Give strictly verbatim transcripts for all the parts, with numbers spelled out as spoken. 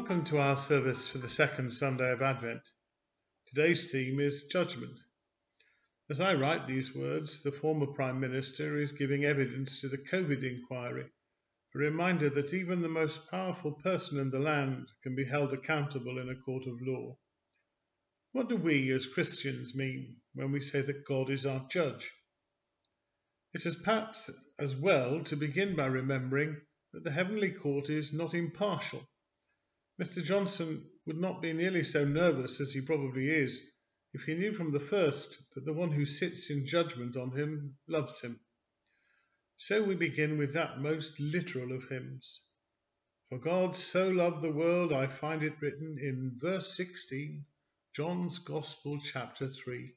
Welcome to our service for the second Sunday of Advent. Today's theme is Judgment. As I write these words, the former Prime Minister is giving evidence to the COVID inquiry, a reminder that even the most powerful person in the land can be held accountable in a court of law. What do we as Christians mean when we say that God is our judge? It is perhaps as well to begin by remembering that the heavenly court is not impartial. Mister Johnson would not be nearly so nervous as he probably is if he knew from the first that the one who sits in judgment on him loves him. So we begin with that most literal of hymns. For God so loved the world, I find it written in verse sixteen, John's Gospel, chapter three.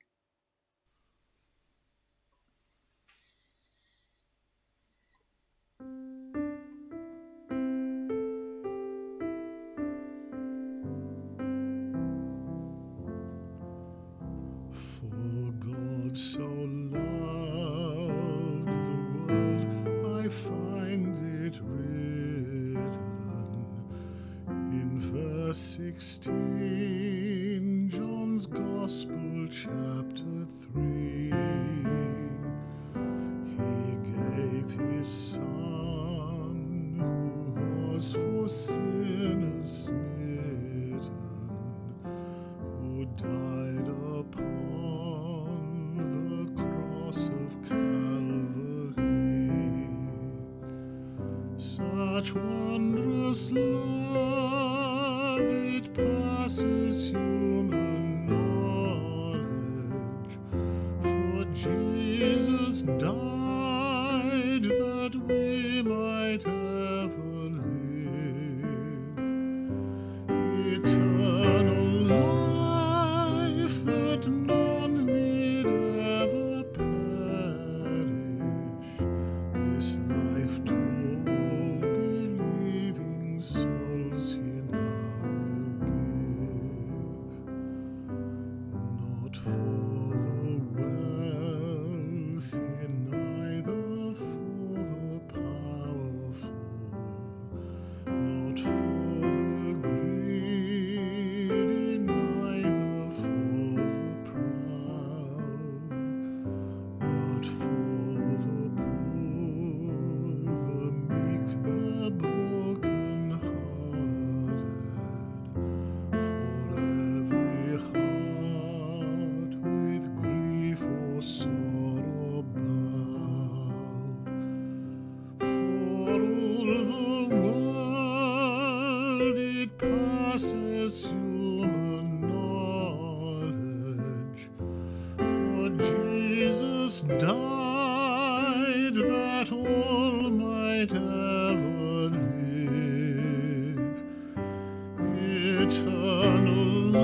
For God so loved the world, I find it written in verse sixteen, John's Gospel, chapter three. He gave his Son, who was for sinners smitten, who died upon the cross of Calvary. Such wondrous love, it passes human knowledge, for Jesus died that we might ever live. Eternal life that none need ever perish, this life to all believing souls he now will give. Not for the wealthy, neither for the powerful, not for the greedy, neither for the proud, but for the poor, the meek, the broken-hearted, for every heart with grief or sorrow bowed. For all the world it passes human knowledge, for Jesus died that all might ever live. Eternal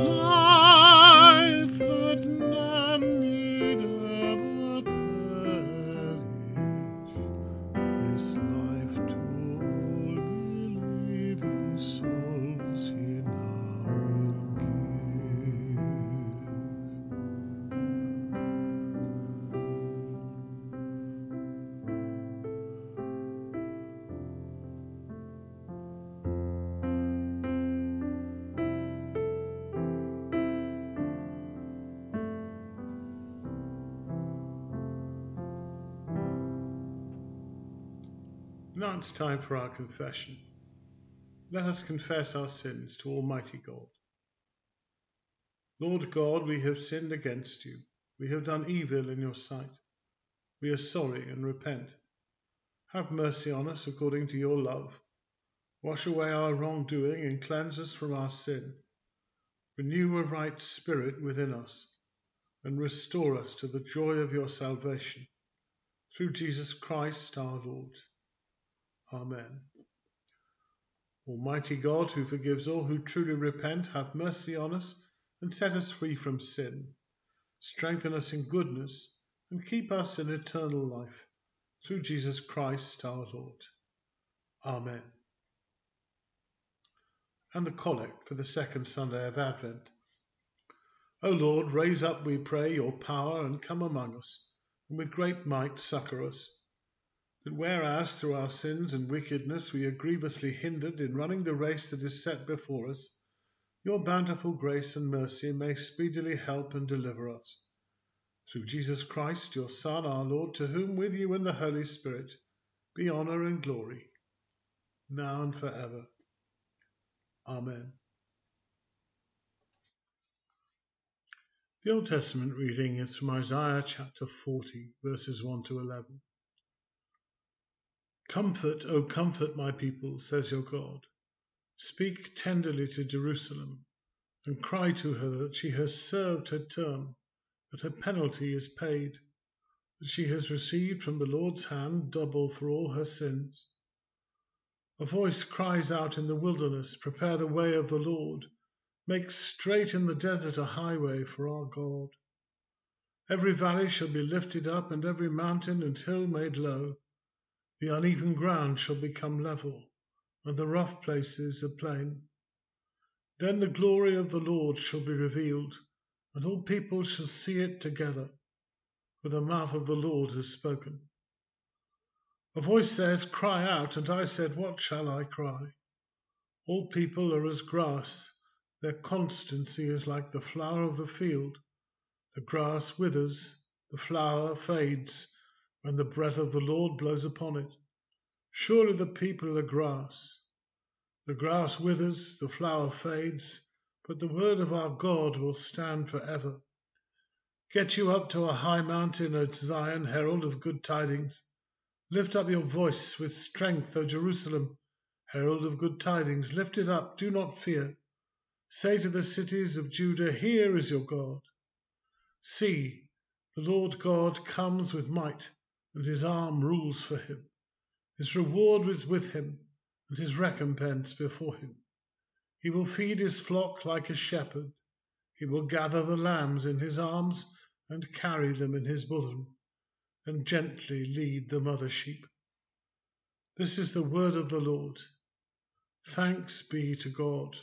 life that none need ever perish, this life to all believing souls he now will give. Now it's time for our confession. Let us confess our sins to Almighty God. Lord God, we have sinned against you. We have done evil in your sight. We are sorry and repent. Have mercy on us according to your love. Wash away our wrongdoing and cleanse us from our sin. Renew a right spirit within us and restore us to the joy of your salvation. Through Jesus Christ our Lord. Amen. Almighty God, who forgives all who truly repent, have mercy on us and set us free from sin. Strengthen us in goodness and keep us in eternal life. Through Jesus Christ our Lord. Amen. And the Collect for the second Sunday of Advent. O Lord, raise up, we pray, your power and come among us, and with great might succour us. that whereas through our sins and wickedness we are grievously hindered in running the race that is set before us, your bountiful grace and mercy may speedily help and deliver us. Through Jesus Christ, your Son, our Lord, to whom with you and the Holy Spirit be honour and glory, now and forever. Amen. The Old Testament reading is from Isaiah chapter forty, verses one to eleven. Comfort, O comfort my people, says your God. Speak tenderly to Jerusalem, and cry to her that she has served her term, that her penalty is paid, that she has received from the Lord's hand double for all her sins. A voice cries out in the wilderness, prepare the way of the Lord, make straight in the desert a highway for our God. Every valley shall be lifted up, and every mountain and hill made low. The uneven ground shall become level, and the rough places a plain. Then the glory of the Lord shall be revealed, and all people shall see it together, for the mouth of the Lord has spoken. A voice says, cry out, and I said, what shall I cry? All people are as grass, their constancy is like the flower of the field. The grass withers, the flower fades, when the breath of the Lord blows upon it. Surely the people are grass. The grass withers, the flower fades, but the word of our God will stand forever. Get you up to a high mountain, O Zion, herald of good tidings. Lift up your voice with strength, O Jerusalem, herald of good tidings. Lift it up, do not fear. Say to the cities of Judah, here is your God. See, the Lord God comes with might, and his arm rules for him. His reward is with him, and his recompense before him. He will feed his flock like a shepherd. He will gather the lambs in his arms and carry them in his bosom, and gently lead the mother sheep. This is the word of the Lord. Thanks be to God.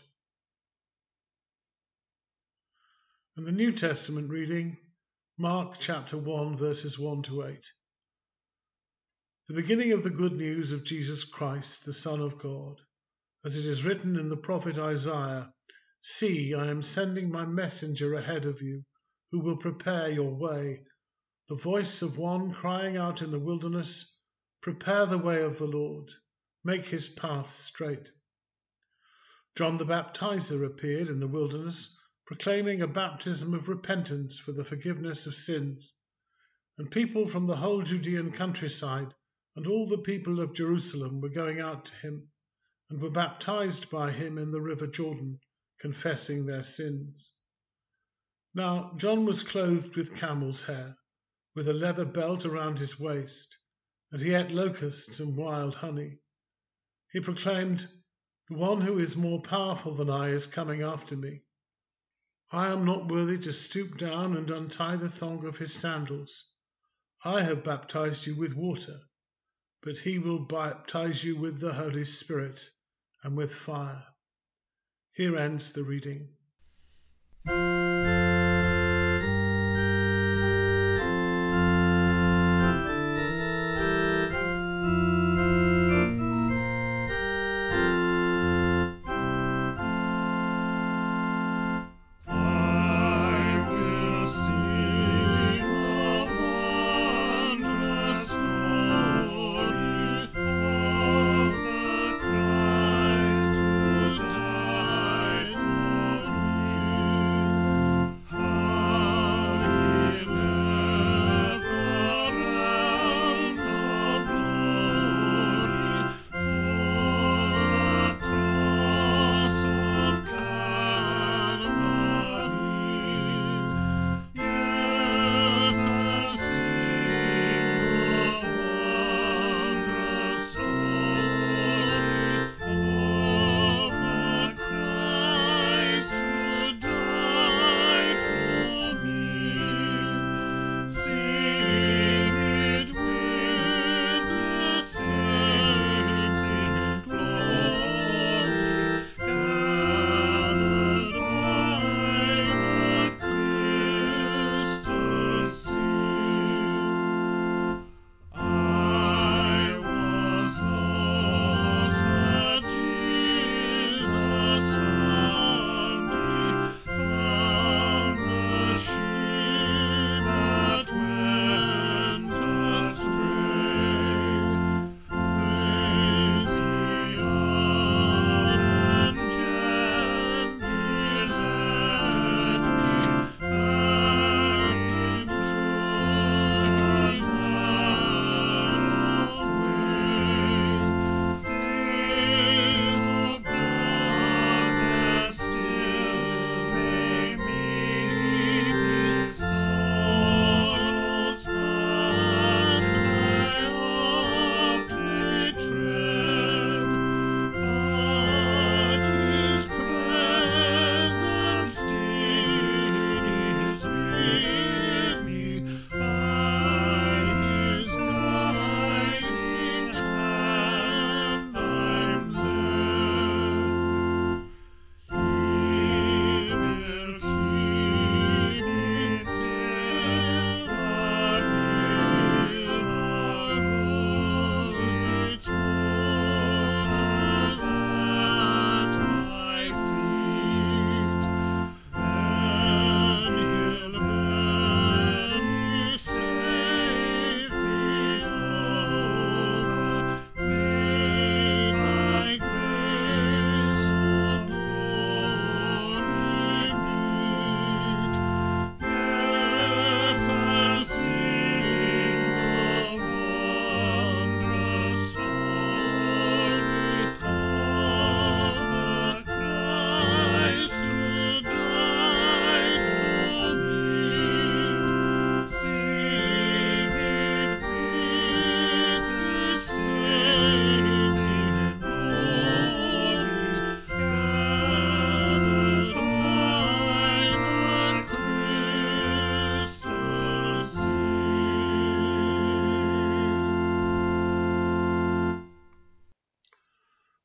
And the New Testament reading, Mark chapter one, verses one to eight. The beginning of the good news of Jesus Christ, the Son of God, as it is written in the prophet Isaiah, see, I am sending my messenger ahead of you, who will prepare your way. The voice of one crying out in the wilderness, prepare the way of the Lord, make his path straight. John the Baptizer appeared in the wilderness, proclaiming a baptism of repentance for the forgiveness of sins. And people from the whole Judean countryside and all the people of Jerusalem were going out to him, and were baptized by him in the river Jordan, confessing their sins. Now John was clothed with camel's hair, with a leather belt around his waist, and he ate locusts and wild honey. He proclaimed, the one who is more powerful than I is coming after me. I am not worthy to stoop down and untie the thong of his sandals. I have baptized you with water, but he will baptize you with the Holy Spirit and with fire. Here ends the reading.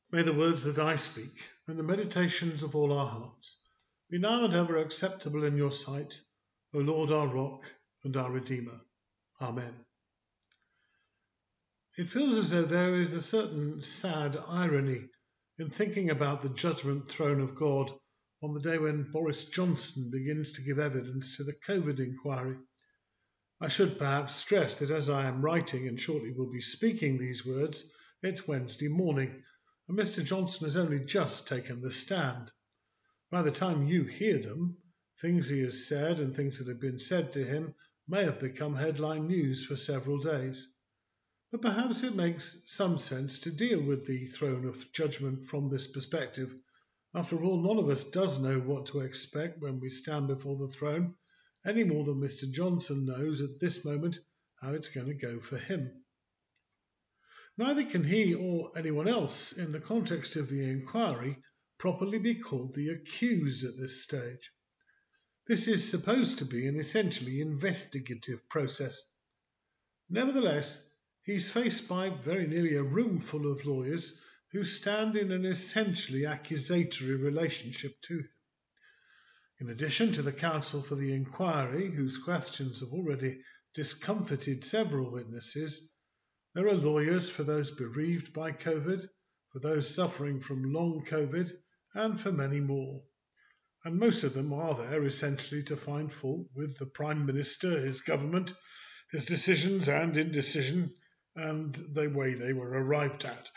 May the words that I speak and the meditations of all our hearts be now and ever acceptable in your sight, O Lord, our rock and our Redeemer. Amen. It feels as though there is a certain sad irony in thinking about the judgment throne of God on the day when Boris Johnson begins to give evidence to the COVID inquiry. I should perhaps stress that as I am writing and shortly will be speaking these words, it's Wednesday morning, and Mister Johnson has only just taken the stand. By the time you hear them, things he has said and things that have been said to him may have become headline news for several days. But perhaps it makes some sense to deal with the throne of judgment from this perspective. After all, none of us does know what to expect when we stand before the throne, any more than Mister Johnson knows at this moment how it's going to go for him. Neither can he or anyone else in the context of the inquiry properly be called the accused at this stage. This is supposed to be an essentially investigative process. Nevertheless, he's faced by very nearly a room full of lawyers who stand in an essentially accusatory relationship to him. In addition to the counsel for the inquiry, whose questions have already discomfited several witnesses, there are lawyers for those bereaved by COVID, for those suffering from long COVID, and for many more. And most of them are there essentially to find fault with the Prime Minister, his government, his decisions and indecision, and the way they were arrived at.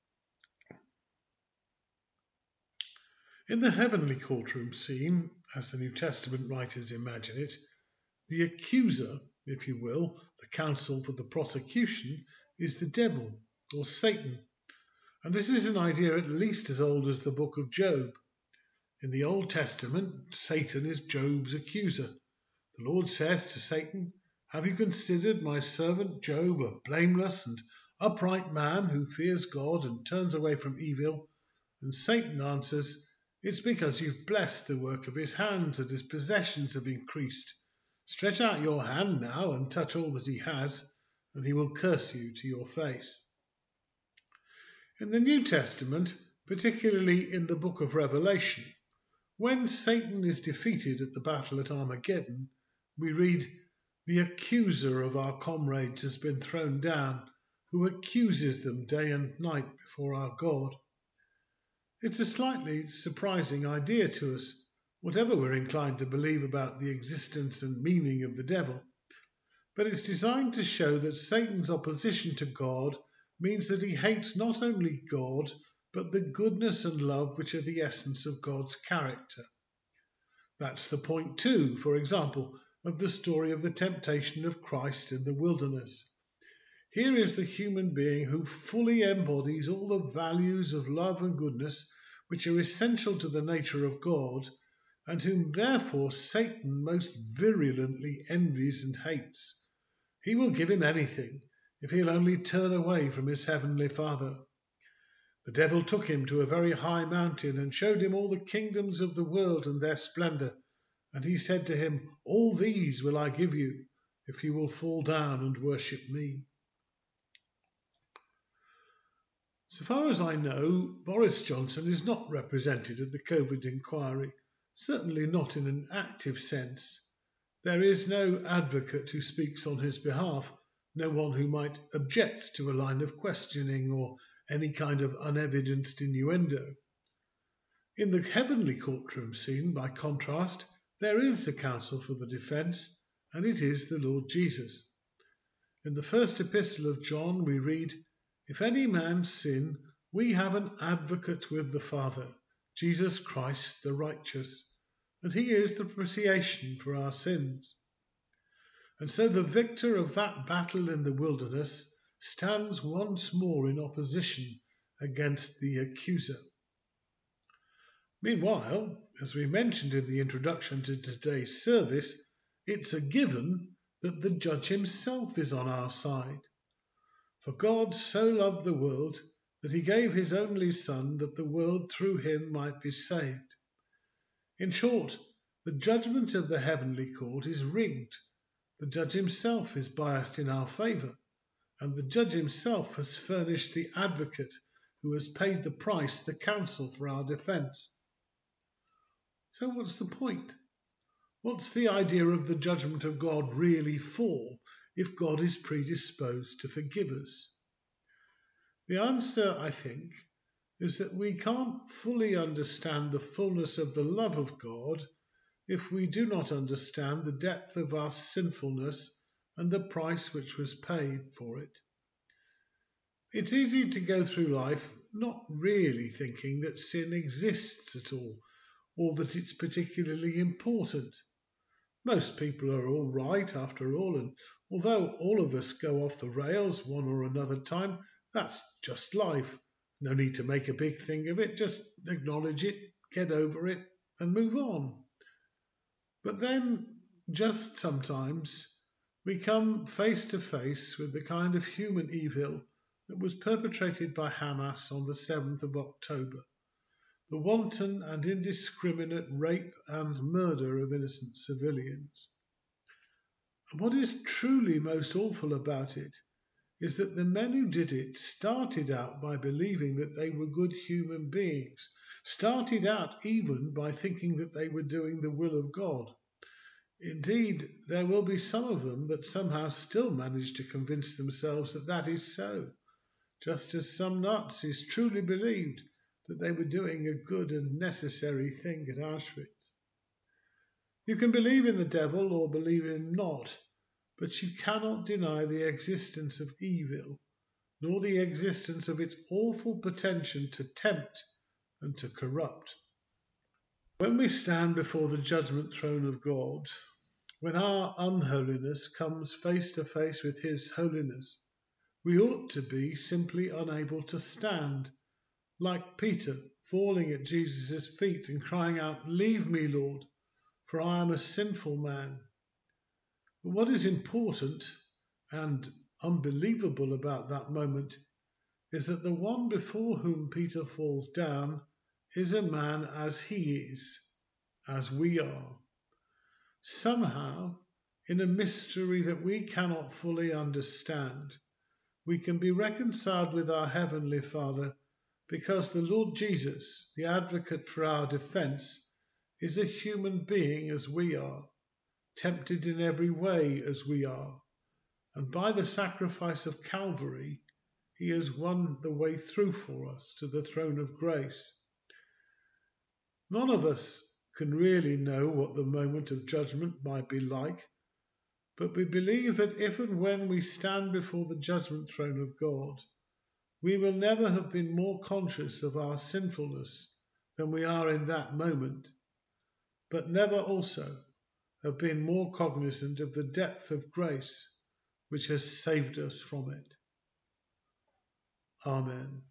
In the heavenly courtroom scene, as the New Testament writers imagine it, the accuser, if you will, the counsel for the prosecution, is the devil, or Satan. And this is an idea at least as old as the book of Job. In the Old Testament, Satan is Job's accuser. The Lord says to Satan, "Have you considered my servant Job a blameless and upright man who fears God and turns away from evil?" And Satan answers, "It's because you've blessed the work of his hands and his possessions have increased. Stretch out your hand now and touch all that he has, and he will curse you to your face." In the New Testament, particularly in the book of Revelation, when Satan is defeated at the battle at Armageddon, we read, "The accuser of our comrades has been thrown down, who accuses them day and night before our God." It's a slightly surprising idea to us, whatever we're inclined to believe about the existence and meaning of the devil. But it's designed to show that Satan's opposition to God means that he hates not only God, but the goodness and love which are the essence of God's character. That's the point too, for example, of the story of the temptation of Christ in the wilderness. Here is the human being who fully embodies all the values of love and goodness which are essential to the nature of God, and whom therefore Satan most virulently envies and hates. He will give him anything if he'll only turn away from his heavenly Father. The devil took him to a very high mountain and showed him all the kingdoms of the world and their splendor, and he said to him, "All these will I give you, if you will fall down and worship me." So far as I know, Boris Johnson is not represented at the COVID inquiry, certainly not in an active sense. There is no advocate who speaks on his behalf, no one who might object to a line of questioning or any kind of unevidenced innuendo. In the heavenly courtroom scene, by contrast, there is a counsel for the defence, and it is the Lord Jesus. In the first epistle of John we read, "If any man sin, we have an advocate with the Father, Jesus Christ the righteous, and he is the propitiation for our sins." And so the victor of that battle in the wilderness stands once more in opposition against the accuser. Meanwhile, as we mentioned in the introduction to today's service, it's a given that the judge himself is on our side. For God so loved the world that he gave his only Son, that the world through him might be saved. In short, the judgment of the heavenly court is rigged. The judge himself is biased in our favour, and the judge himself has furnished the advocate who has paid the price, the counsel for our defence. So what's the point? What's the idea of the judgment of God really for, if God is predisposed to forgive us? The answer, I think, is that we can't fully understand the fullness of the love of God if we do not understand the depth of our sinfulness and the price which was paid for it. It's easy to go through life not really thinking that sin exists at all, or that it's particularly important. Most people are all right after all, and although all of us go off the rails one or another time, that's just life. No need to make a big thing of it, just acknowledge it, get over it, and move on. But then, just sometimes, we come face to face with the kind of human evil that was perpetrated by Hamas on the seventh of October, the wanton and indiscriminate rape and murder of innocent civilians. And what is truly most awful about it is that the men who did it started out by believing that they were good human beings, started out even by thinking that they were doing the will of God. Indeed, there will be some of them that somehow still manage to convince themselves that that is so, just as some Nazis truly believed that they were doing a good and necessary thing at Auschwitz. You can believe in the devil or believe in him not, but you cannot deny the existence of evil, nor the existence of its awful potential to tempt and to corrupt. When we stand before the judgment throne of God, when our unholiness comes face to face with his holiness, we ought to be simply unable to stand, like Peter falling at Jesus' feet and crying out, "Leave me, Lord, for I am a sinful man." But what is important and unbelievable about that moment is that the one before whom Peter falls down is a man as he is, as we are. Somehow, in a mystery that we cannot fully understand, we can be reconciled with our Heavenly Father because the Lord Jesus, the advocate for our defence, is a human being as we are, tempted in every way as we are, and by the sacrifice of Calvary, he has won the way through for us to the throne of grace. None of us can really know what the moment of judgment might be like, but we believe that if and when we stand before the judgment throne of God, we will never have been more conscious of our sinfulness than we are in that moment, but never also have been more cognizant of the depth of grace which has saved us from it. Amen.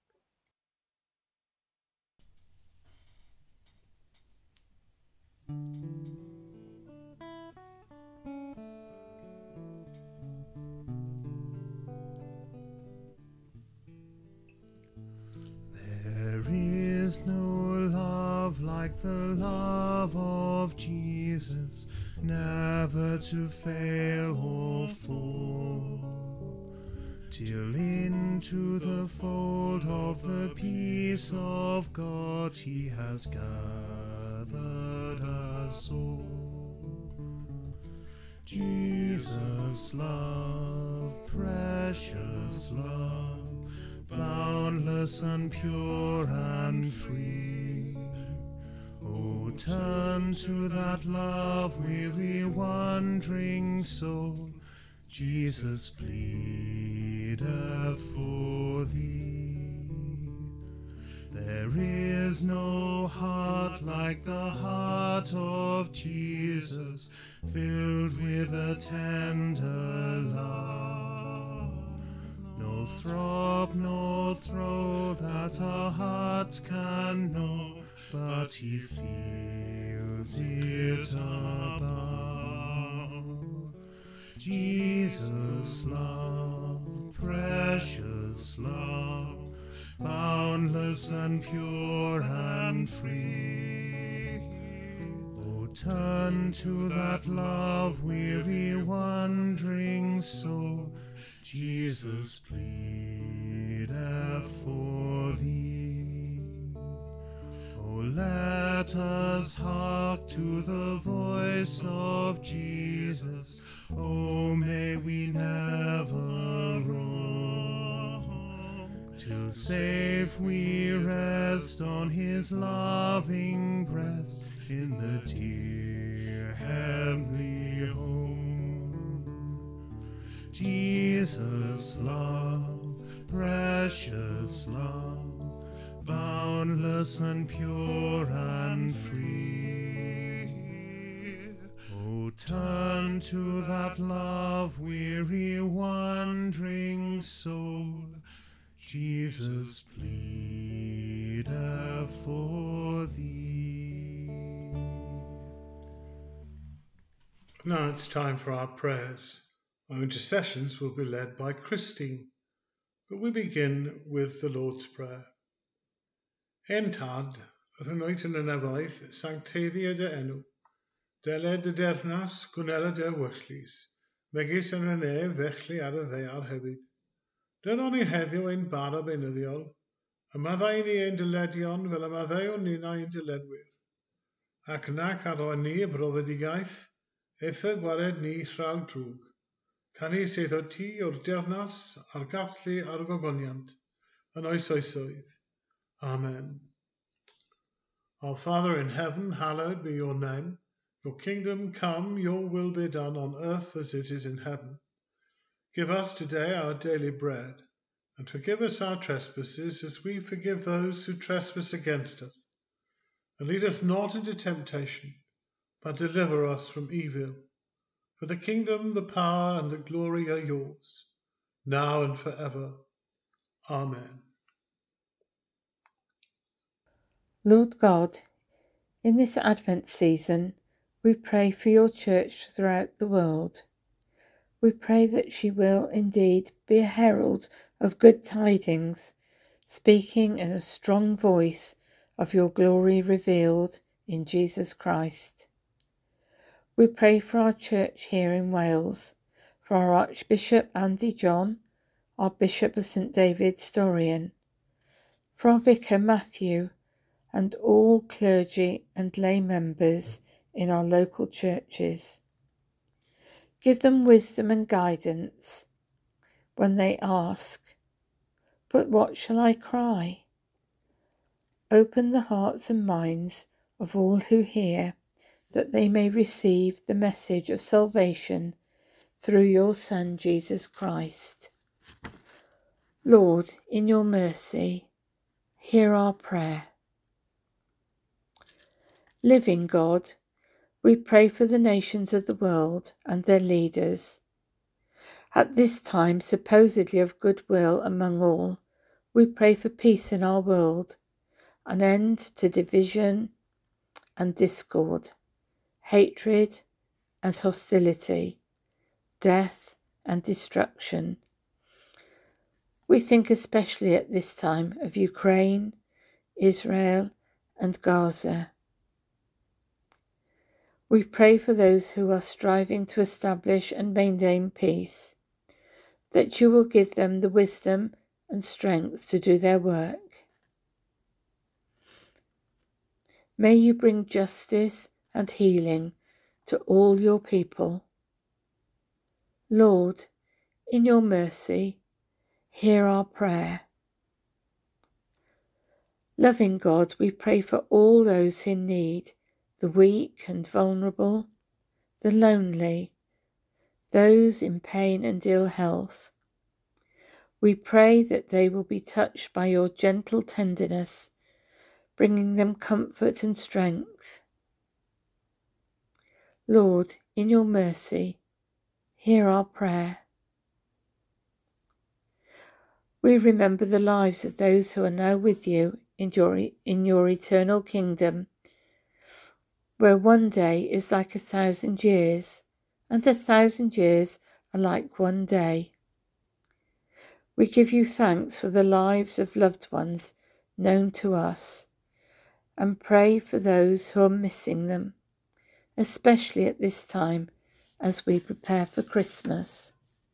There is no love like the love of Jesus, never to fail or fall, till into the fold of the peace of God he has gathered us all. Jesus' love, precious love, boundless and pure and free. Oh, turn to that love, weary, wandering soul, Jesus pleadeth for thee. There is no heart like the heart of Jesus, filled with a tender love. No throb, no throe that our hearts can know, but he feels it above. Jesus' love, precious love, boundless and pure and free. Oh, turn to that love, weary, wandering soul, Jesus pleadeth for let us hark to the voice of Jesus. Oh, may we never wrong, till safe we rest on his loving breast in the dear heavenly home. Jesus, love, precious love, boundless and pure and free. Oh, turn to that love-weary, wandering soul. Jesus pleadeth for thee. Now it's time for our prayers. Our intercessions will be led by Christine, but we begin with the Lord's Prayer. Entad, rhenoit yn y nefoedd, sancteddia dy enw, dele dy dernas, gwnela dy wyllus, megis yn y nef felly ar y ddeiar hefyd. Dyna ni heddiw ein bara beunyddiol, a maddau ni ein dyledion fel y maddau o'n nina ein dyledwyr. Ac nac arwain ni y brofedigaeth, eitha gwared ni rhaw drwg. Cani sydd o ti o'r dernas a'r gallu a'r gogoniant, yn oes oesoedd. Amen. Our Father in heaven, hallowed be your name. Your kingdom come, your will be done on earth as it is in heaven. Give us today our daily bread, and forgive us our trespasses as we forgive those who trespass against us. And lead us not into temptation, but deliver us from evil. For the kingdom, the power, and the glory are yours, now and forever. Amen. Lord God, in this Advent season, we pray for your church throughout the world. We pray that she will indeed be a herald of good tidings, speaking in a strong voice of your glory revealed in Jesus Christ. We pray for our church here in Wales, for our Archbishop Andy John, our Bishop of St David's Dorian, for our Vicar Matthew, and all clergy and lay members in our local churches. Give them wisdom and guidance when they ask, "But what shall I cry?" Open the hearts and minds of all who hear, that they may receive the message of salvation through your Son, Jesus Christ. Lord, in your mercy, hear our prayer. Living God, we pray for the nations of the world and their leaders. At this time supposedly of goodwill among all, we pray for peace in our world, an end to division and discord, hatred and hostility, death and destruction. We think especially at this time of Ukraine, Israel and Gaza. We pray for those who are striving to establish and maintain peace, that you will give them the wisdom and strength to do their work. May you bring justice and healing to all your people. Lord, in your mercy, hear our prayer. Loving God, we pray for all those in need, the weak and vulnerable, the lonely, those in pain and ill health. We pray that they will be touched by your gentle tenderness, bringing them comfort and strength. Lord, in your mercy, hear our prayer. We remember the lives of those who are now with you in your, in your eternal kingdom, where one day is like a thousand years, and a thousand years are like one day. We give you thanks for the lives of loved ones known to us, and pray for those who are missing them, especially at this time as we prepare for Christmas.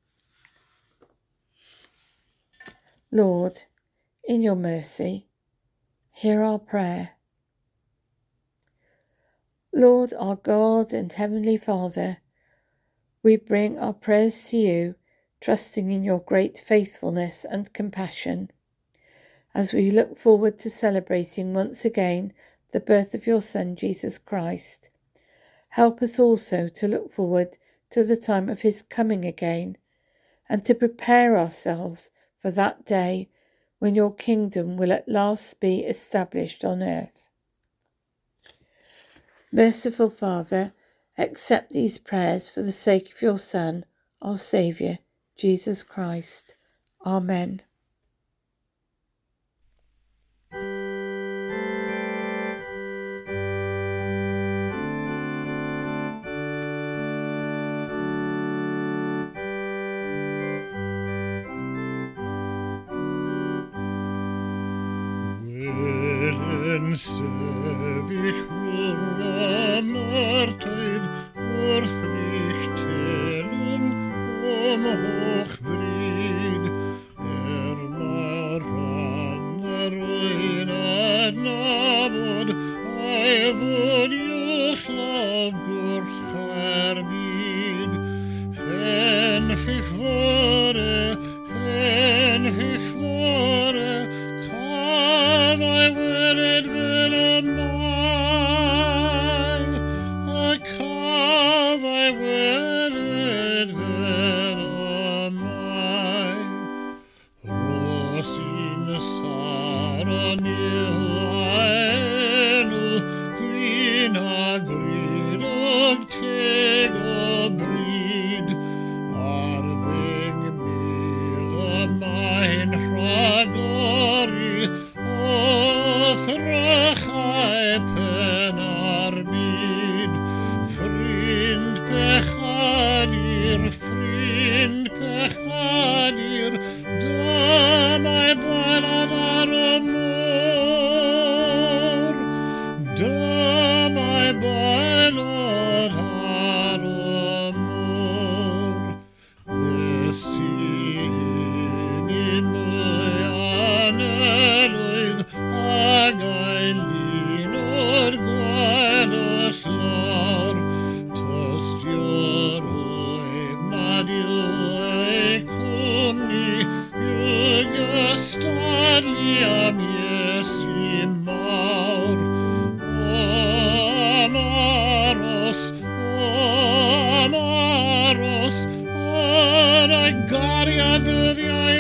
Lord, in your mercy, hear our prayer. Lord, our God and Heavenly Father, we bring our prayers to you, trusting in your great faithfulness and compassion. As we look forward to celebrating once again the birth of your Son, Jesus Christ, help us also to look forward to the time of his coming again, and to prepare ourselves for that day when your kingdom will at last be established on earth. Merciful Father, accept these prayers for the sake of your Son, our Saviour, Jesus Christ. Amen. Sef ich rhwng myrtydd wrth fichtelwng om hoch fryd er mae'r rhan yr wy'n adnabod a'i fod i'ch law gwrth ar byd hen ffich fore hen ffich fore cafau weled fel y mai a cafau weled fel y mai Rosin saron i'w enw gwyn a gwryd og teg o bryd ar ddeng mil o mae'n rhagori o thrachau pen ar byd ffrind pechadir ffrind pechadir dymau balad ar y môr dymau balad ar y môr beth sy'n un mwy anelwydd ag a'i lun o'r gwael y llor tystio'r oedd nad yw ei cwmni yw gystadlu am Iesu mawr o amaros o amaros ar ei gariad ddyddiau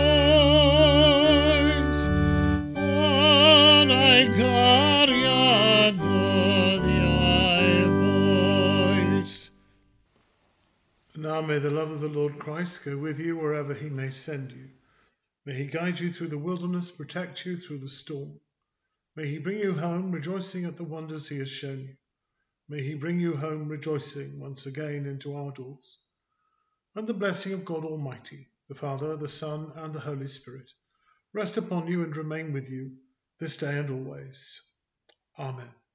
foes ar ei gariad ddyddiau foes. Now may the love of the Lord Christ go with you wherever he may send you. May he guide you through the wilderness, protect you through the storm. May he bring you home rejoicing at the wonders he has shown you. May he bring you home rejoicing once again into our doors. And the blessing of God Almighty, the Father, the Son, and the Holy Spirit, rest upon you and remain with you this day and always. Amen.